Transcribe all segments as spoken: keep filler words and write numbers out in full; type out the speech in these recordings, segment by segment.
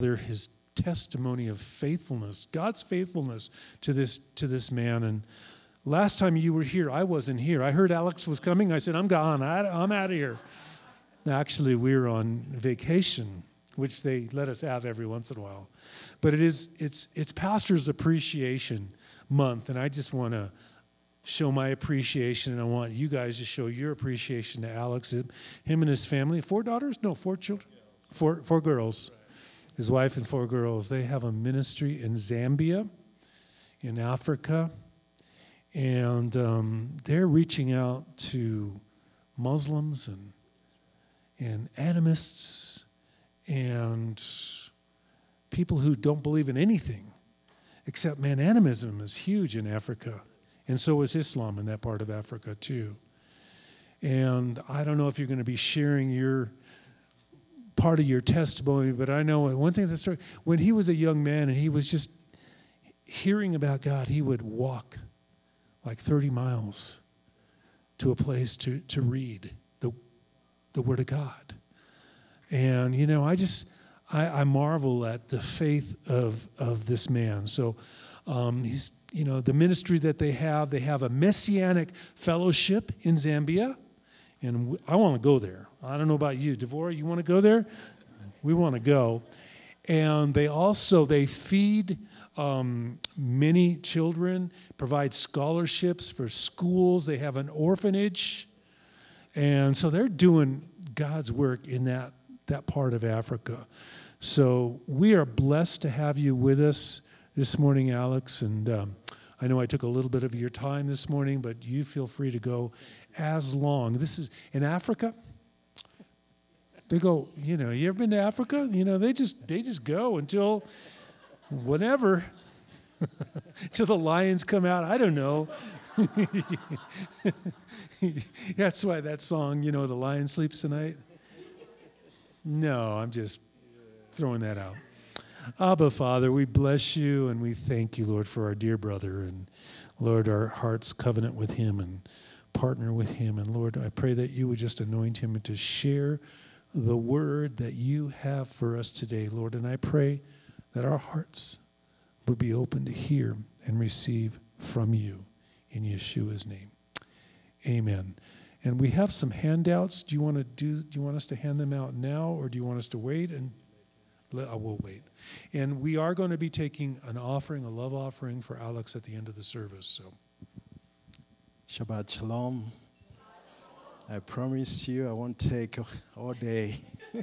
There, his testimony of faithfulness, God's faithfulness to this to this man. And last time you were here, I wasn't here. I heard Alex was coming. I said, I'm gone. I, I'm out of here. Actually, we were on vacation, which they let us have every once in a while. But it is it's it's Pastor's Appreciation Month, and I just want to show my appreciation, and I want you guys to show your appreciation to Alex, him and his family. Four daughters? No, four children. Four four girls. His wife and four girls. They have a ministry in Zambia, in Africa, and um, they're reaching out to Muslims and and animists and people who don't believe in anything except, man, animism is huge in Africa, and so is Islam in that part of Africa too. And I don't know if you're going to be sharing your part of your testimony, but I know one thing that's when he was a young man and he was just hearing about God, he would walk like thirty miles to a place to, to read the the Word of God. And, you know, I just, I, I marvel at the faith of, of this man. So um, he's, you know, the ministry that they have, they have a Messianic fellowship in Zambia. And I want to go there. I don't know about you. Devorah, you want to go there? We want to go. And they also, they feed um, many children, provide scholarships for schools. They have an orphanage. And so they're doing God's work in that, that part of Africa. So we are blessed to have you with us this morning, Alex. And um, I know I took a little bit of your time this morning, but you feel free to go as long. This is in Africa. They go, you know, you ever been to Africa? You know, they just they just go until whatever, until the lions come out. I don't know. That's why that song, you know, The Lion Sleeps Tonight. No, I'm just throwing that out. Abba, Father, we bless you and we thank you, Lord, for our dear brother. And, Lord, our hearts covenant with him and partner with him. And, Lord, I pray that you would just anoint him to share the word that you have for us today, Lord. And I pray that our hearts would be open to hear and receive from you in Yeshua's name. Amen. And we have some handouts. Do you want to do? Do you want us to hand them out now, or do you want us to wait? And I will wait. And we are going to be taking an offering, a love offering for Alex at the end of the service. So, Shabbat Shalom. I promise you I won't take all day.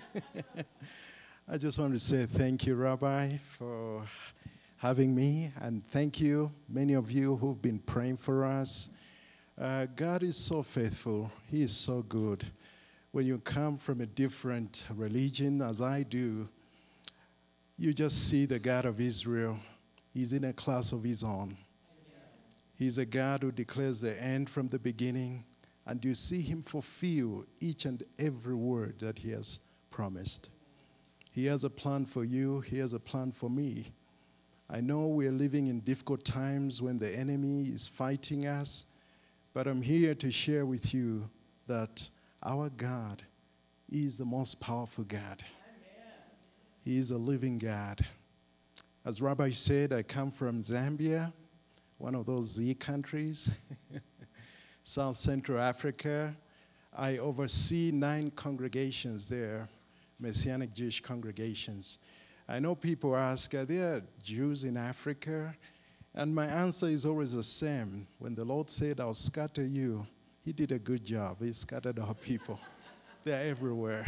I just want to say thank you, Rabbi, for having me. And thank you, many of you who've been praying for us. Uh, God is so faithful. He is so good. When you come from a different religion, as I do, you just see the God of Israel. He's in a class of his own. He's a God who declares the end from the beginning, and you see him fulfill each and every word that he has promised. He has a plan for you. He has a plan for me. I know we are living in difficult times when the enemy is fighting us, but I'm here to share with you that our God is the most powerful God. Amen. He is a living God. As Rabbi said, I come from Zambia, one of those Z countries, South Central Africa. I oversee nine congregations there, Messianic Jewish congregations. I know people ask, are there Jews in Africa? And my answer is always the same. When the Lord said, I'll scatter you, he did a good job. He scattered our people. They're everywhere.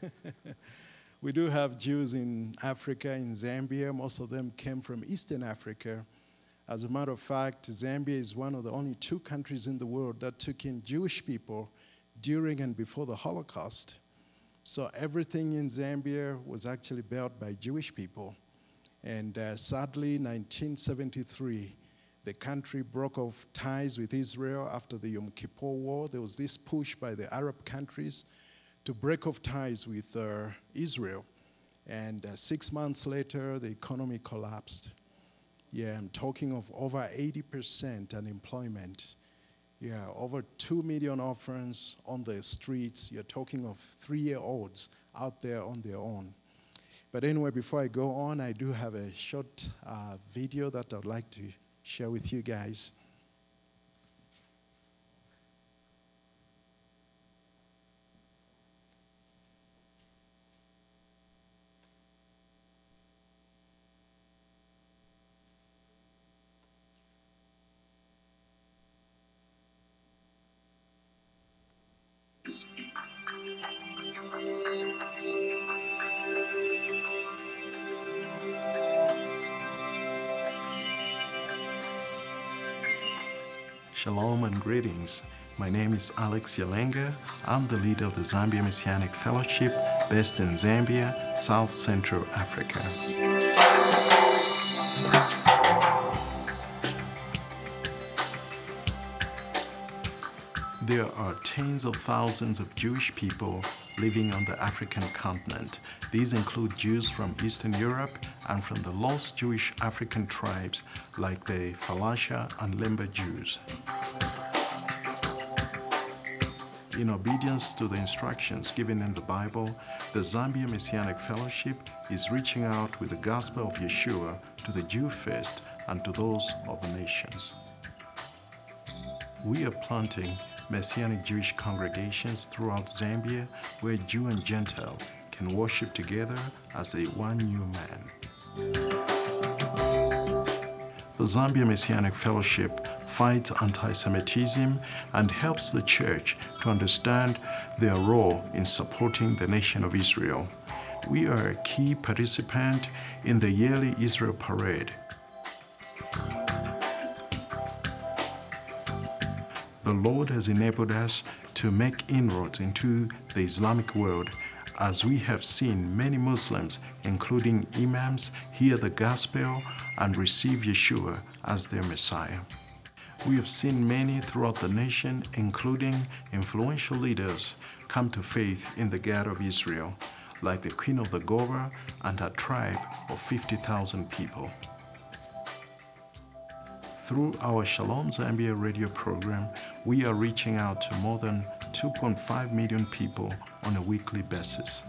We do have Jews in Africa, in Zambia. Most of them came from Eastern Africa. As a matter of fact, Zambia is one of the only two countries in the world that took in Jewish people during and before the Holocaust. So everything in Zambia was actually built by Jewish people. And uh, sadly, nineteen seventy-three, the country broke off ties with Israel after the Yom Kippur War. There was this push by the Arab countries to break off ties with uh, Israel. And uh, six months later, the economy collapsed. Yeah, I'm talking of over eighty percent unemployment. Yeah, over two million orphans on the streets. You're talking of three-year-olds out there on their own. But anyway, before I go on, I do have a short uh, video that I'd like to share with you guys. Shalom and greetings. My name is Alex Yalenga. I'm the leader of the Zambia Messianic Fellowship based in Zambia, South Central Africa. There are tens of thousands of Jewish people living on the African continent. These include Jews from Eastern Europe and from the lost Jewish African tribes like the Falasha and Lemba Jews. In obedience to the instructions given in the Bible, the Zambia Messianic Fellowship is reaching out with the gospel of Yeshua to the Jew first and to those of the nations. We are planting Messianic Jewish congregations throughout Zambia where Jew and Gentile can worship together as a one new man. The Zambia Messianic Fellowship fights anti-Semitism and helps the church to understand their role in supporting the nation of Israel. We are a key participant in the yearly Israel Parade. The Lord has enabled us to make inroads into the Islamic world as we have seen many Muslims, including imams, hear the gospel and receive Yeshua as their Messiah. We have seen many throughout the nation, including influential leaders, come to faith in the God of Israel, like the Queen of the Goba and her tribe of fifty thousand people. Through our Shalom Zambia radio program, we are reaching out to more than two point five million people on a weekly basis.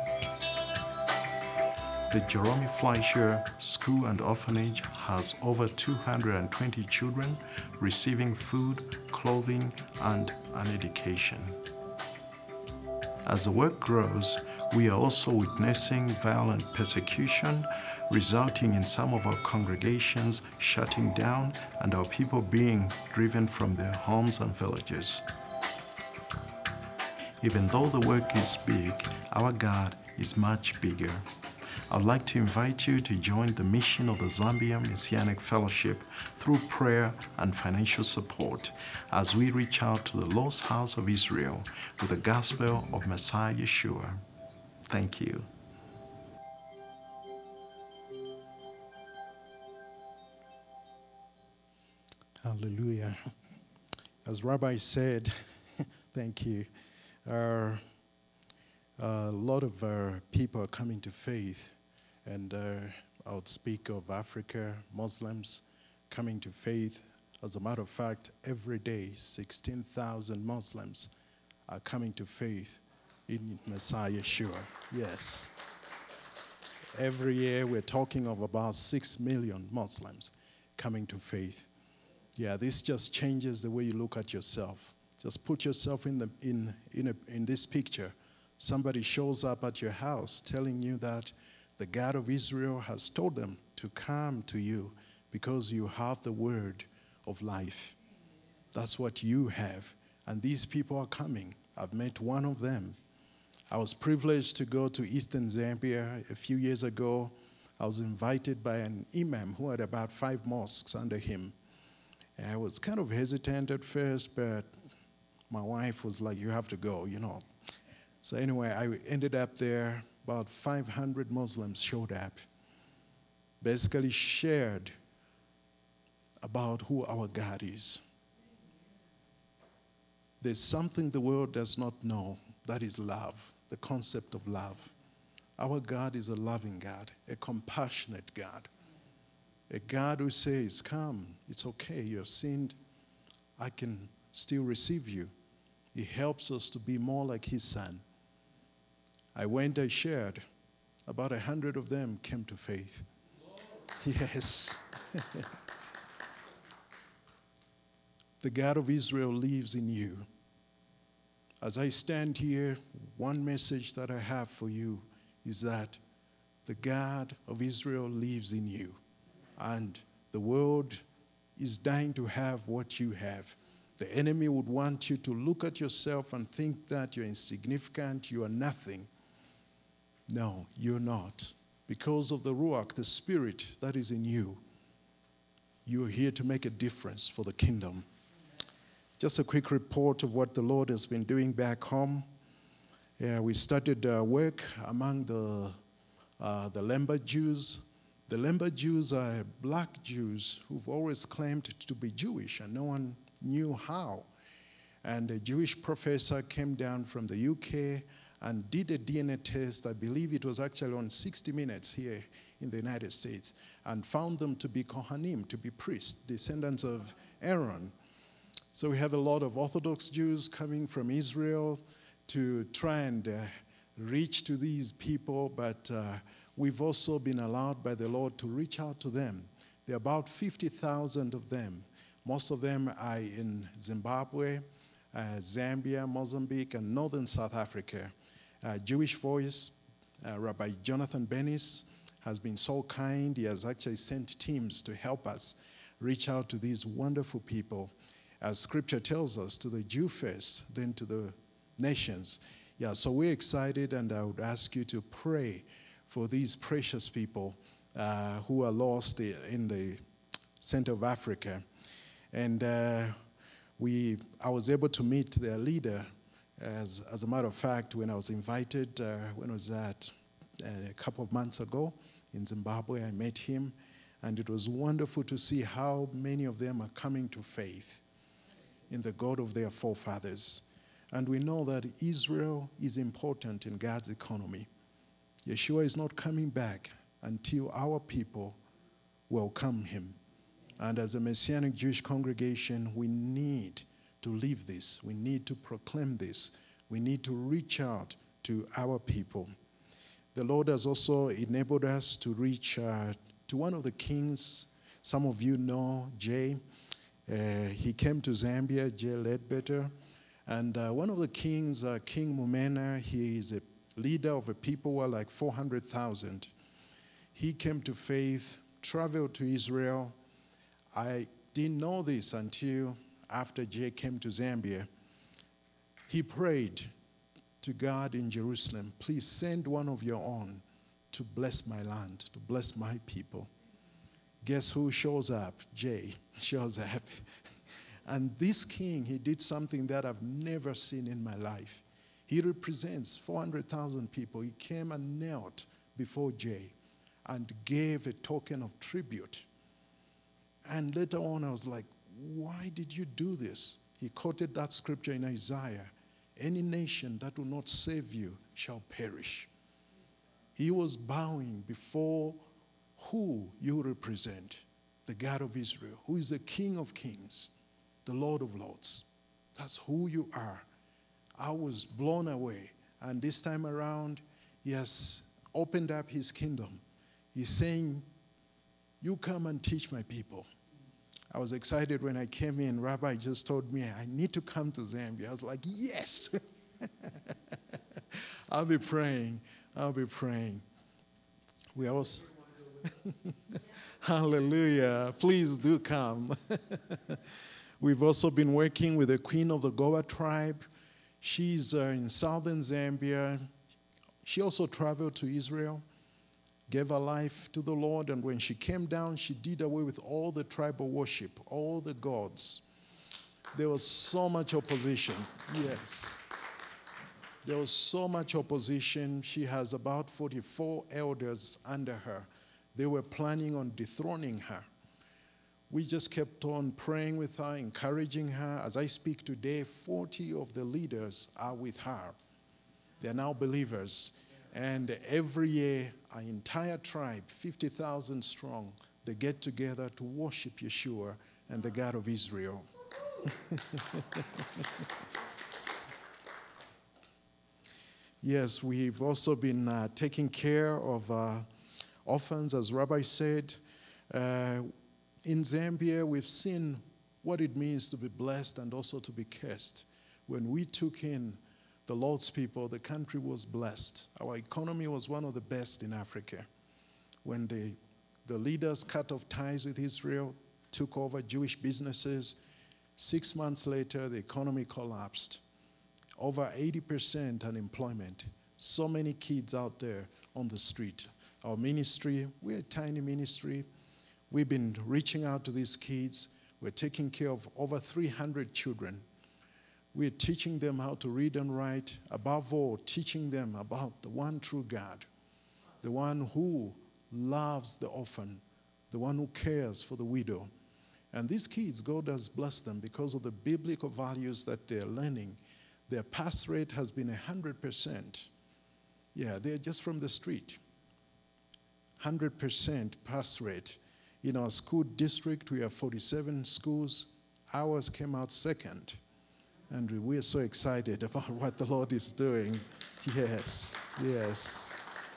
The Jerome Fleischer School and Orphanage has over two hundred twenty children receiving food, clothing, and an education. As the work grows, we are also witnessing violent persecution, resulting in some of our congregations shutting down and our people being driven from their homes and villages. Even though the work is big, our God is much bigger. I'd like to invite you to join the mission of the Zambia Messianic Fellowship through prayer and financial support as we reach out to the lost house of Israel with the gospel of Messiah Yeshua. Thank you. Hallelujah. As Rabbi said, thank you. Uh, a lot of uh, people are coming to faith, and uh, I would speak of Africa, Muslims coming to faith. As a matter of fact, every day, sixteen thousand Muslims are coming to faith in Messiah Yeshua. Yes. Every year, we're talking of about six million Muslims coming to faith. Yeah, this just changes the way you look at yourself. Just put yourself in the in in a, in this picture. Somebody shows up at your house telling you that the God of Israel has told them to come to you because you have the word of life. That's what you have. And these people are coming. I've met one of them. I was privileged to go to Eastern Zambia a few years ago. I was invited by an imam who had about five mosques under him. And I was kind of hesitant at first, but my wife was like, you have to go, you know. So anyway, I ended up there. About five hundred Muslims showed up, basically shared about who our God is. There's something the world does not know, that is love, the concept of love. Our God is a loving God, a compassionate God, a God who says, come, it's okay, you have sinned, I can still receive you. He helps us to be more like his son. I went, I shared. About a hundred of them came to faith. Yes. The God of Israel lives in you. As I stand here, one message that I have for you is that the God of Israel lives in you. And the world is dying to have what you have. The enemy would want you to look at yourself and think that you're insignificant, you are nothing. No, you're not. Because of the Ruach, the Spirit that is in you, you're here to make a difference for the kingdom. Just a quick report of what the Lord has been doing back home. Yeah, we started uh, work among the, uh, the Lemba Jews. The Lemba Jews are black Jews who've always claimed to be Jewish, and no one knew how. And a Jewish professor came down from the U K and did a D N A test. I believe it was actually on sixty minutes here in the United States, and found them to be Kohanim, to be priests, descendants of Aaron. So we have a lot of Orthodox Jews coming from Israel to try and uh, reach to these people, but uh, we've also been allowed by the Lord to reach out to them. There are about fifty thousand of them. Most of them are in Zimbabwe, uh, Zambia, Mozambique, and northern South Africa. Uh, Jewish Voice, uh, Rabbi Jonathan Bennis, has been so kind. He has actually sent teams to help us reach out to these wonderful people. As Scripture tells us, to the Jew first, then to the nations. Yeah, so we're excited, and I would ask you to pray for these precious people uh, who are lost in the center of Africa. And uh, we, I was able to meet their leader, as, as a matter of fact, when I was invited, uh, when I was at uh, a couple of months ago in Zimbabwe, I met him, and it was wonderful to see how many of them are coming to faith in the God of their forefathers. And we know that Israel is important in God's economy. Yeshua is not coming back until our people welcome him. And as a Messianic Jewish congregation, we need to live this. We need to proclaim this. We need to reach out to our people. The Lord has also enabled us to reach uh, to one of the kings. Some of you know Jay. Uh, he came to Zambia, Jay Ledbetter. And uh, one of the kings, uh, King Mumena, he is a leader of a people who are like four hundred thousand. He came to faith, traveled to Israel. I didn't know this until after Jay came to Zambia. He prayed to God in Jerusalem, please send one of your own to bless my land, to bless my people. Guess who shows up? Jay shows up. And this king, he did something that I've never seen in my life. He represents four hundred thousand people. He came and knelt before Jay and gave a token of tribute. And later on, I was like, why did you do this? He quoted that scripture in Isaiah. Any nation that will not save you shall perish. He was bowing before who you represent, the God of Israel, who is the King of kings, the Lord of lords. That's who you are. I was blown away. And this time around, he has opened up his kingdom. He's saying, you come and teach my people. I was excited when I came in. Rabbi just told me, I need to come to Zambia. I was like, yes. I'll be praying. I'll be praying. We also, hallelujah. Please do come. We've also been working with the queen of the Goa tribe. She's uh, in southern Zambia. She also traveled to Israel, gave her life to the Lord, and when she came down, she did away with all the tribal worship, all the gods. There was so much opposition. Yes. There was so much opposition. She has about forty-four elders under her. They were planning on dethroning her. We just kept on praying with her, encouraging her. As I speak today, forty of the leaders are with her. They're now believers. And every year, our entire tribe, fifty thousand strong, they get together to worship Yeshua and the God of Israel. Yes, we've also been uh, taking care of uh, orphans, as Rabbi said. Uh, in Zambia, we've seen what it means to be blessed and also to be cursed. When we took in the Lord's people, the country was blessed. Our economy was one of the best in Africa. When the, the leaders cut off ties with Israel, took over Jewish businesses, six months later, the economy collapsed. Over eighty percent unemployment. So many kids out there on the street. Our ministry, we're a tiny ministry. We've been reaching out to these kids. We're taking care of over three hundred children. We're teaching them how to read and write. Above all, teaching them about the one true God, the one who loves the orphan, the one who cares for the widow. And these kids, God has blessed them because of the biblical values that they're learning. Their pass rate has been one hundred percent. Yeah, they're just from the street. one hundred percent pass rate. In our school district, we have forty-seven schools. Ours came out second. And we're so excited about what the Lord is doing. Yes, yes.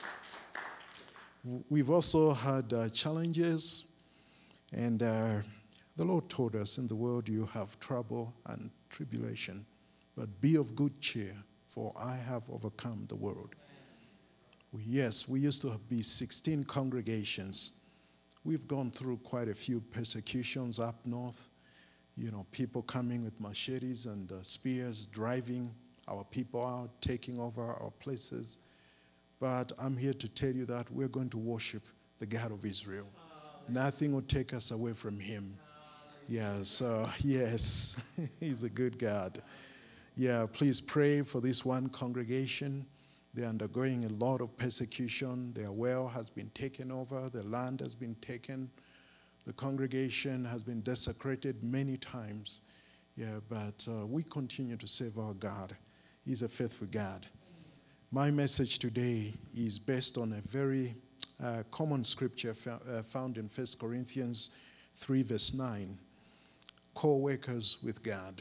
We've also had uh, challenges. And uh, the Lord told us, in the world you have trouble and tribulation. But be of good cheer, for I have overcome the world. We, yes, we used to be sixteen congregations. We've gone through quite a few persecutions up north. You know, people coming with machetes and uh, spears, driving our people out, taking over our places. But I'm here to tell you that we're going to worship the God of Israel. Nothing will take us away from him. Yeah, so yes, he's a good God. Yeah, please pray for this one congregation. They're undergoing a lot of persecution. Their well has been taken over. Their land has been taken. The congregation has been desecrated many times. Yeah, but uh, we continue to serve our God. He's a faithful God. My message today is based on a very uh, common scripture fo- uh, found in First Corinthians three, verse nine. Co-workers with God.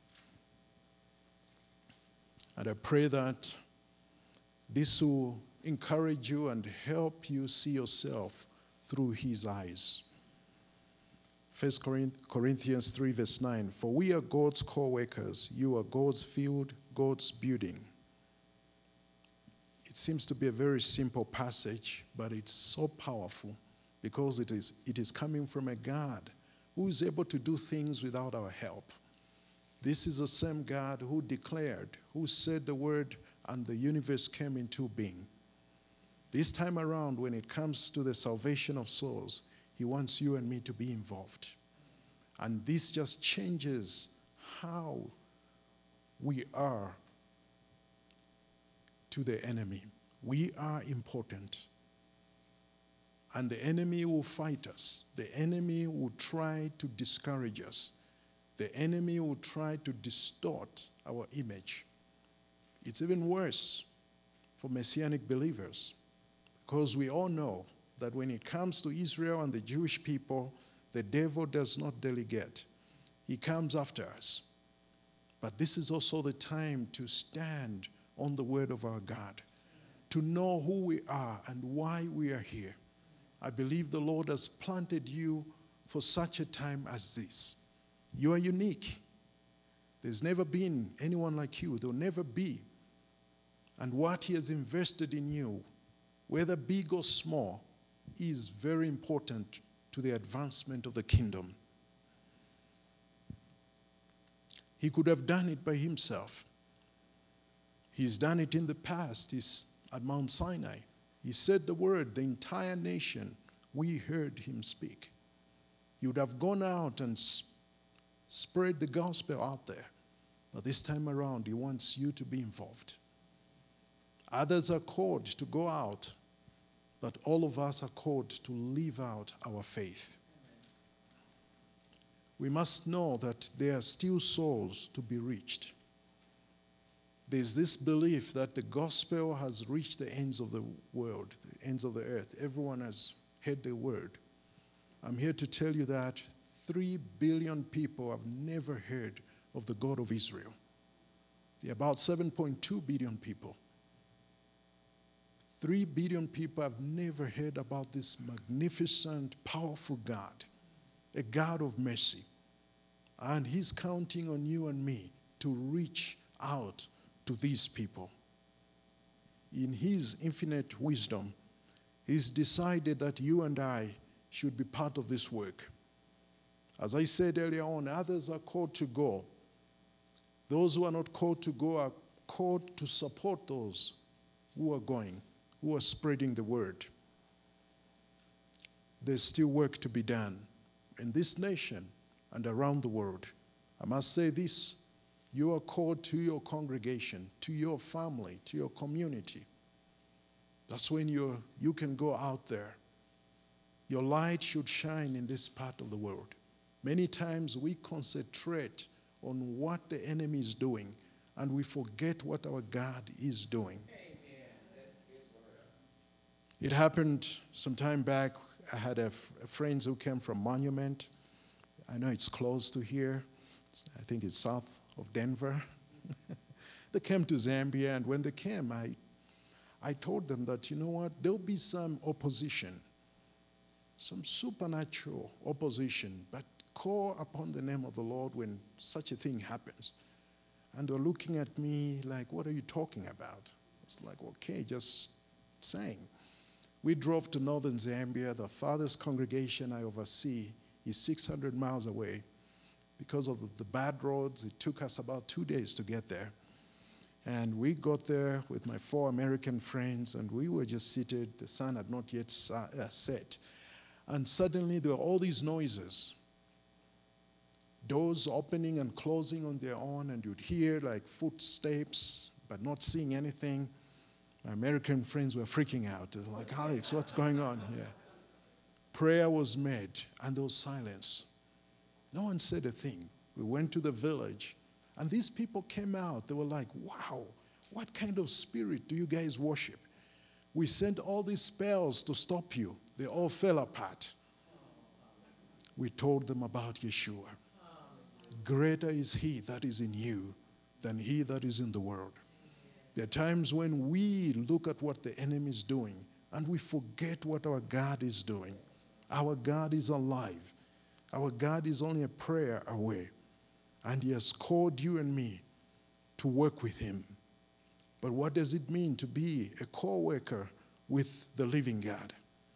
And I pray that this will encourage you and help you see yourself through his eyes. First Corinthians three, verse nine. For we are God's co-workers. You are God's field, God's building. It seems to be a very simple passage, but it's so powerful because it is, it is coming from a God who is able to do things without our help. This is the same God who declared, who said the word, and the universe came into being. This time around, when it comes to the salvation of souls, he wants you and me to be involved. And this just changes how we are to the enemy. We are important. And the enemy will fight us. The enemy will try to discourage us. The enemy will try to distort our image. It's even worse for Messianic believers, because we all know that when it comes to Israel and the Jewish people, the devil does not delegate. He comes after us. But this is also the time to stand on the word of our God, to know who we are and why we are here. I believe the Lord has planted you for such a time as this. You are unique. There's never been anyone like you. There will never be. And what he has invested in you, whether big or small, is very important to the advancement of the kingdom. He could have done it by himself. He's done it in the past. He's at Mount Sinai. He said the word, the entire nation, we heard him speak. He would have gone out and sp- spread the gospel out there. But this time around, he wants you to be involved. Others are called to go out, but all of us are called to live out our faith. We must know that there are still souls to be reached. There's this belief that the gospel has reached the ends of the world, the ends of the earth. Everyone has heard the word. I'm here to tell you that three billion people have never heard of the God of Israel. There are about seven point two billion people. Three billion people have never heard about this magnificent, powerful God, a God of mercy. And he's counting on you and me to reach out to these people. In his infinite wisdom, he's decided that you and I should be part of this work. As I said earlier on, others are called to go. Those who are not called to go are called to support those who are going, who are spreading the word. There's still work to be done in this nation and around the world. I must say this, you are called to your congregation, to your family, to your community. That's when you you can go out there. Your light should shine in this part of the world. Many times we concentrate on what the enemy is doing, and we forget what our God is doing. It happened some time back. I had a, f- a friends who came from Monument. I know it's close to here. I think it's south of Denver. They came to Zambia, and when they came, I, I told them that, you know what, there'll be some opposition, some supernatural opposition, but call upon the name of the Lord when such a thing happens. And they're looking at me like, what are you talking about? It's like, okay, just saying. We drove to northern Zambia. The farthest congregation I oversee is six hundred miles away. Because of the bad roads, it took us about two days to get there. And we got there with my four American friends, and we were just seated. The sun had not yet set. And suddenly there were all these noises. Doors opening and closing on their own, and you'd hear like footsteps, but not seeing anything. My American friends were freaking out. They're like, Alex, what's going on here? Prayer was made, and there was silence. No one said a thing. We went to the village, and these people came out. They were like, wow, what kind of spirit do you guys worship? We sent all these spells to stop you. They all fell apart. We told them about Yeshua. Greater is he that is in you than he that is in the world. There are times when we look at what the enemy is doing and we forget what our God is doing. Our God is alive. Our God is only a prayer away. And he has called you and me to work with him. But what does it mean to be a co-worker with the living God?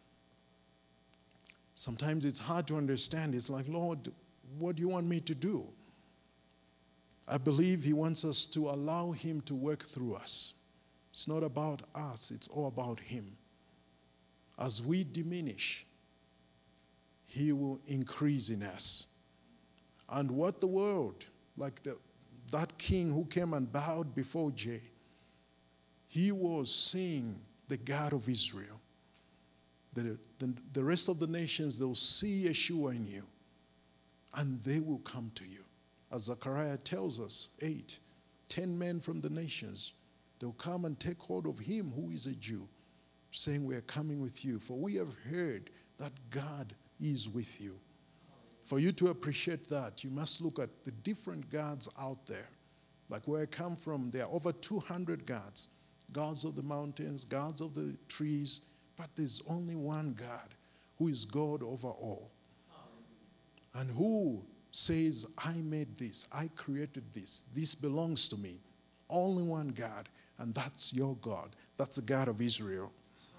Sometimes it's hard to understand. It's like, Lord, what do you want me to do? I believe he wants us to allow him to work through us. It's not about us, it's all about him. As we diminish, he will increase in us. And what the world, like the, that king who came and bowed before Jay, he was seeing the God of Israel. The, the, the rest of the nations, they'll see Yeshua in you, and they will come to you. As Zechariah tells us, eight, ten men from the nations, they'll come and take hold of him who is a Jew, saying, we are coming with you, for we have heard that God is with you. For you to appreciate that, you must look at the different gods out there. Like where I come from, there are over two hundred gods. Gods of the mountains, gods of the trees, but there's only one God who is God over all. And who says, I made this, I created this, this belongs to me. Only one God, and that's your God. That's the God of Israel.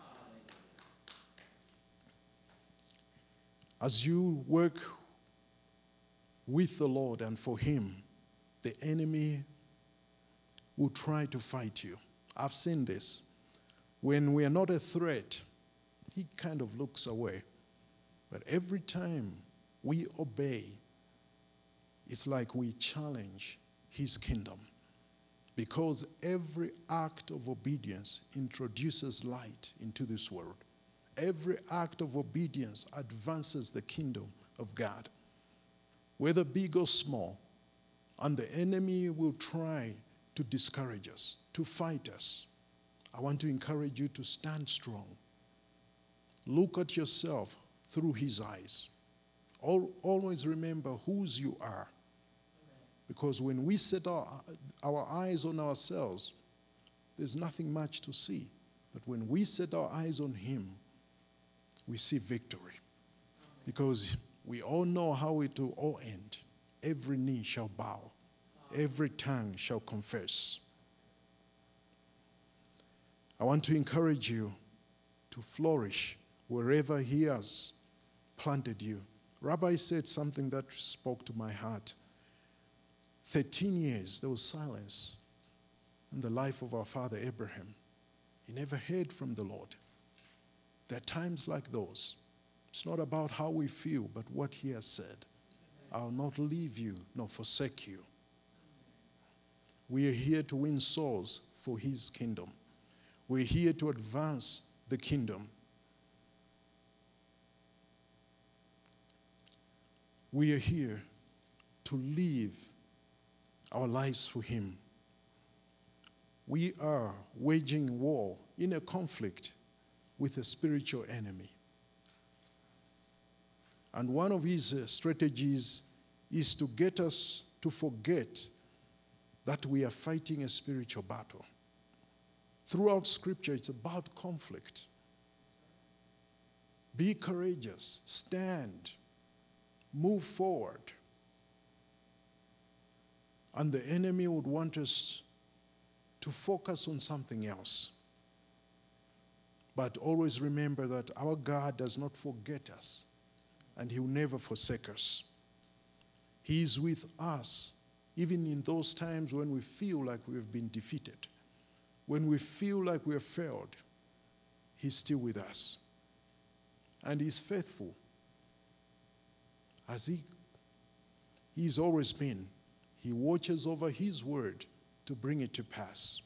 As you work with the Lord and for him, the enemy will try to fight you. I've seen this. When we are not a threat, he kind of looks away. But every time we obey, it's like we challenge his kingdom. Because every act of obedience introduces light into this world. Every act of obedience advances the kingdom of God, whether big or small. And the enemy will try to discourage us, to fight us. I want to encourage you to stand strong. Look at yourself through his eyes. Always remember whose you are. Because when we set our, our eyes on ourselves, there's nothing much to see. But when we set our eyes on him, we see victory. Because we all know how it will all end. Every knee shall bow. Every tongue shall confess. I want to encourage you to flourish wherever he has planted you. Rabbi said something that spoke to my heart. thirteen years, there was silence in the life of our father Abraham. He never heard from the Lord. There are times like those. It's not about how we feel, but what he has said. I'll not leave you nor forsake you. We are here to win souls for his kingdom. We're here to advance the kingdom. We are here to live our lives for him. We are waging war in a conflict with a spiritual enemy. And one of his uh, strategies is to get us to forget that we are fighting a spiritual battle. Throughout Scripture, it's about conflict. Be courageous, stand, move forward. And the enemy would want us to focus on something else. But always remember that our God does not forget us, and he will never forsake us. He is with us, even in those times when we feel like we have been defeated, when we feel like we have failed. He's still with us. And he's faithful, as he, he's always been. He watches over his word to bring it to pass.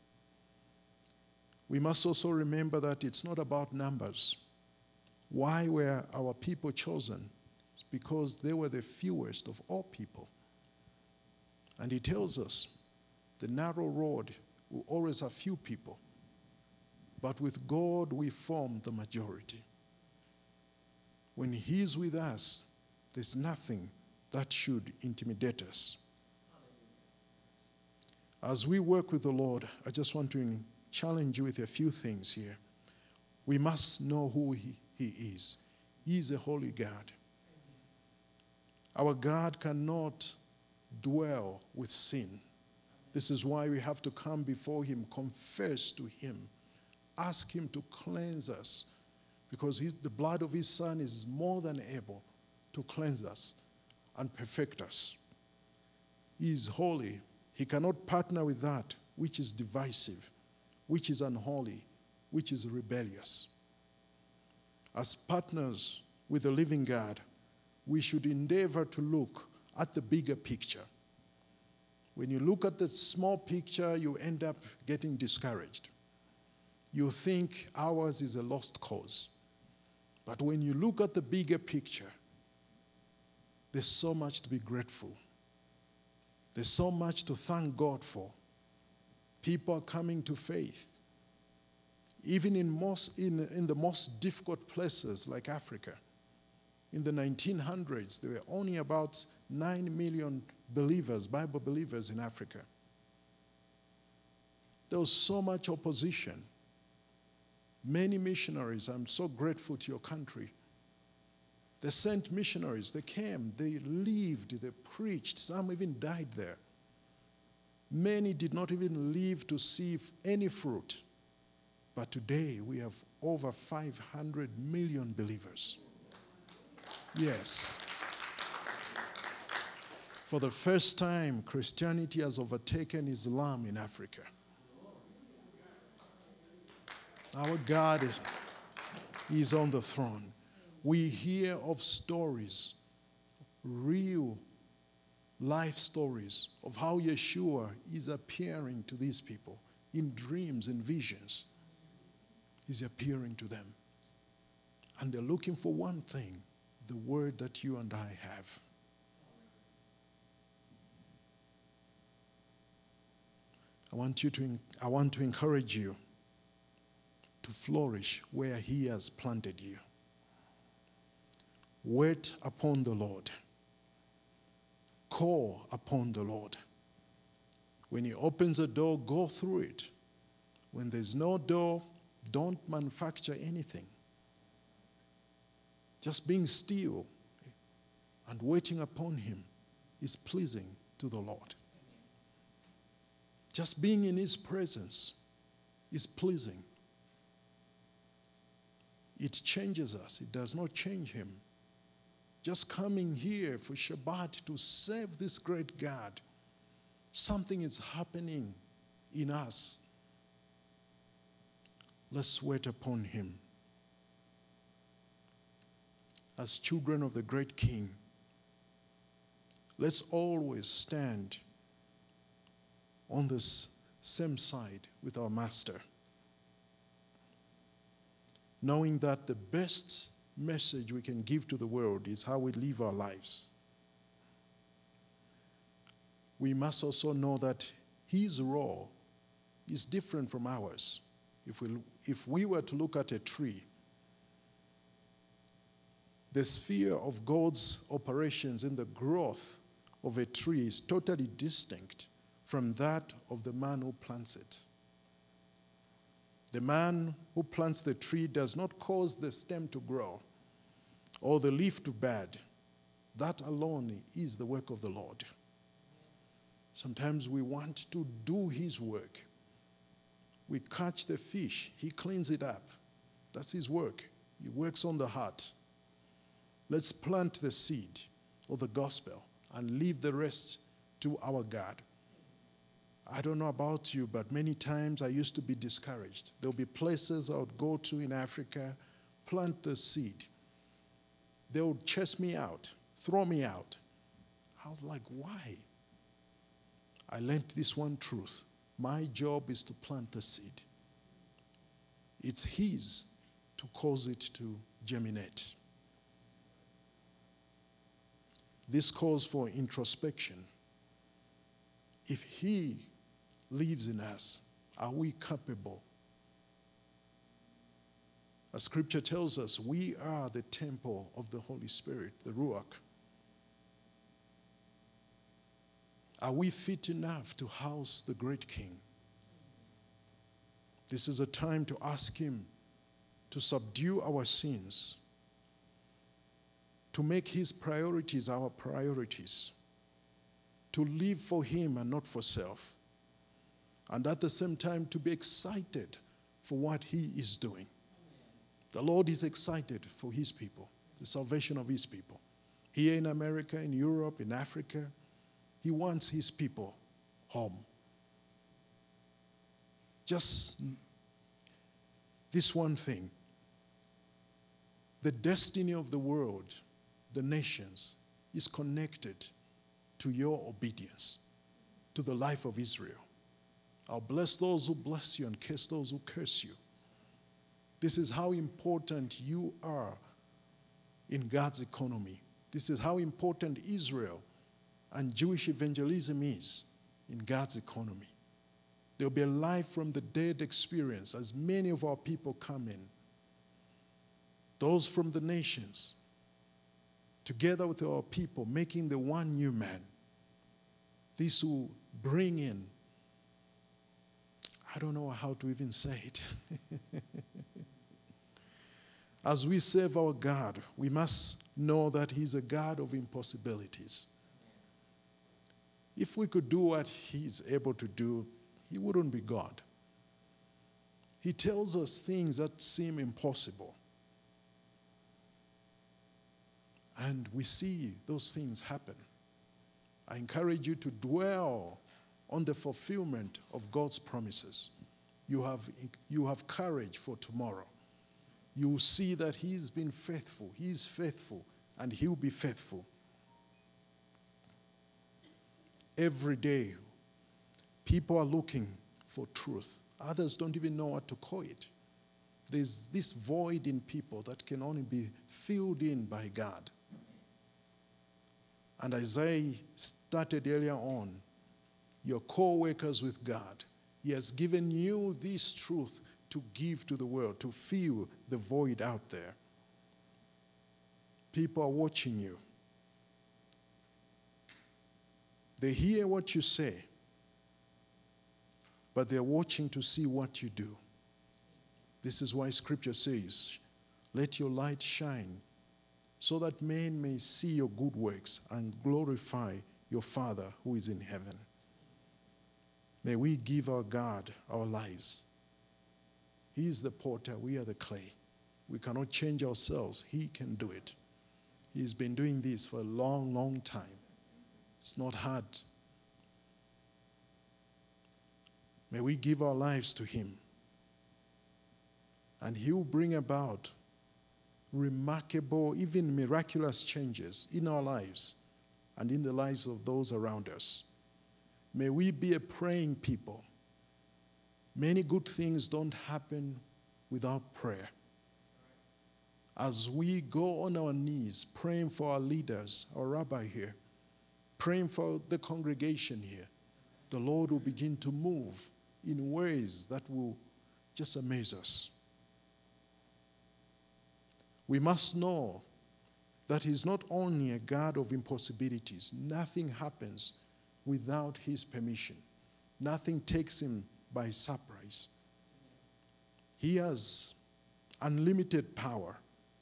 We must also remember that it's not about numbers. Why were our people chosen? It's because they were the fewest of all people. And he tells us the narrow road will always have few people. But with God, we form the majority. When he's with us, there's nothing that should intimidate us. As we work with the Lord, I just want to challenge you with a few things here. We must know who he, he is. He is a holy God. Our God cannot dwell with sin. This is why we have to come before him, confess to him, ask him to cleanse us, because his, the blood of his Son is more than able to cleanse us and perfect us. He is holy. He cannot partner with that which is divisive, which is unholy, which is rebellious. As partners with the living God, we should endeavor to look at the bigger picture. When you look at the small picture, you end up getting discouraged. You think ours is a lost cause. But when you look at the bigger picture, there's so much to be grateful. There's so much to thank God for. People are coming to faith. Even in, most, in, in the most difficult places like Africa. In the nineteen hundreds, there were only about nine million believers, Bible believers in Africa. There was so much opposition. Many missionaries, I'm so grateful to your country. They sent missionaries, they came, they lived, they preached, some even died there. Many did not even live to see any fruit. But today we have over five hundred million believers. Yes. For the first time, Christianity has overtaken Islam in Africa. Our God is, is on the throne. We hear of stories, real life stories of how Yeshua is appearing to these people in dreams and visions. He's appearing to them. And they're looking for one thing, the word that you and I have. I want you to, I want to encourage you to flourish where he has planted you. Wait upon the Lord. Call upon the Lord. When he opens a door, go through it. When there's no door, Don't manufacture anything. Just being still and waiting upon him is pleasing to the Lord. Just being in his presence is pleasing. It changes us. It does not change him. Just coming here for Shabbat to serve this great God, something is happening in us. Let's wait upon him. As children of the great King, let's always stand on this same side with our Master, knowing that the best message we can give to the world is how we live our lives. We must also know that his role is different from ours. If we, if we were to look at a tree, the sphere of God's operations in the growth of a tree is totally distinct from that of the man who plants it. The man who plants the tree does not cause the stem to grow or the leaf to bud. That alone is the work of the Lord. Sometimes we want to do his work. We catch the fish, he cleans it up. That's his work. He works on the heart. Let's plant the seed of the gospel and leave the rest to our God. I don't know about you, but many times I used to be discouraged. There'll be places I would go to in Africa, plant the seed. They would chase me out, throw me out. I was like, why? I learned this one truth. My job is to plant the seed. It's his to cause it to germinate. This calls for introspection. If he lives in us, are we capable? As scripture tells us, we are the temple of the Holy Spirit, the Ruach. Are we fit enough to house the great King? This is a time to ask him to subdue our sins, to make his priorities our priorities, to live for him and not for self, and at the same time to be excited for what he is doing. The Lord is excited for his people, the salvation of his people. Here in America, in Europe, in Africa, he wants his people home. Just this one thing. The destiny of the world, the nations, is connected to your obedience, to the life of Israel. I'll bless those who bless you and curse those who curse you. This is how important you are in God's economy. This is how important Israel and Jewish evangelism is in God's economy. There'll be a life from the dead experience as many of our people come in. Those from the nations, together with our people, making the one new man. This will bring in, I don't know how to even say it. As we serve our God, we must know that he's a God of impossibilities. If we could do what he's able to do, he wouldn't be God. He tells us things that seem impossible. And we see those things happen. I encourage you to dwell on the fulfillment of God's promises. You have, you have courage for tomorrow. You will see that he's been faithful. He is faithful, and he'll be faithful. Every day, people are looking for truth. Others don't even know what to call it. There's this void in people that can only be filled in by God. And as I started earlier on, your co-workers with God, he has given you this truth to give to the world, to fill the void out there. People are watching you. They hear what you say, but they're watching to see what you do. This is why Scripture says, let your light shine so that men may see your good works and glorify your Father who is in heaven. May we give our God our lives. He is the potter, we are the clay. We cannot change ourselves. He can do it. He's been doing this for a long, long time. It's not hard. May we give our lives to him. And he will bring about remarkable, even miraculous changes in our lives and in the lives of those around us. May we be a praying people. Many good things don't happen without prayer. As we go on our knees praying for our leaders, our rabbi here, praying for the congregation here, the Lord will begin to move in ways that will just amaze us. We must know that he's not only a God of impossibilities. Nothing happens without his permission. Nothing takes him by surprise. He has unlimited power.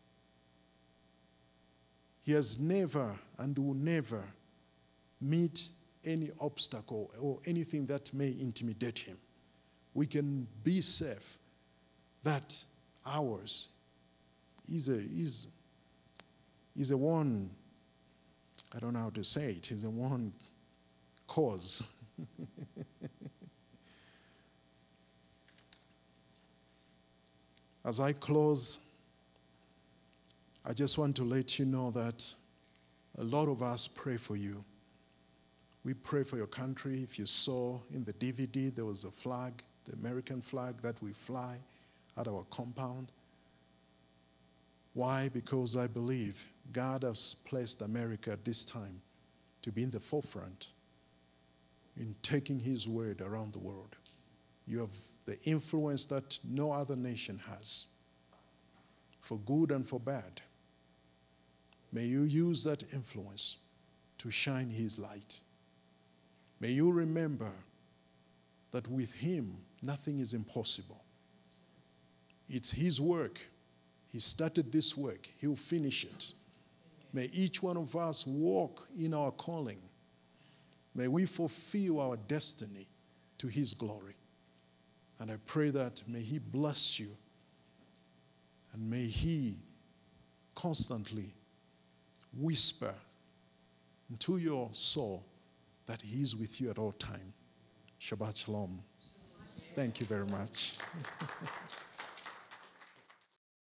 He has never and will never meet any obstacle or anything that may intimidate him. We can be safe that ours is a, is, is a one, I don't know how to say it, is a one cause. As I close, I just want to let you know that a lot of us pray for you. We pray for your country. If you saw in the D V D, there was a flag, the American flag that we fly at our compound. Why? Because I believe God has placed America at this time to be in the forefront in taking his word around the world. You have the influence that no other nation has, for good and for bad. May you use that influence to shine his light. May you remember that with him, nothing is impossible. It's his work. He started this work. He'll finish it. May each one of us walk in our calling. May we fulfill our destiny to his glory. And I pray that may he bless you, and may he constantly whisper into your soul that he is with you at all time. Shabbat shalom. Thank you very much.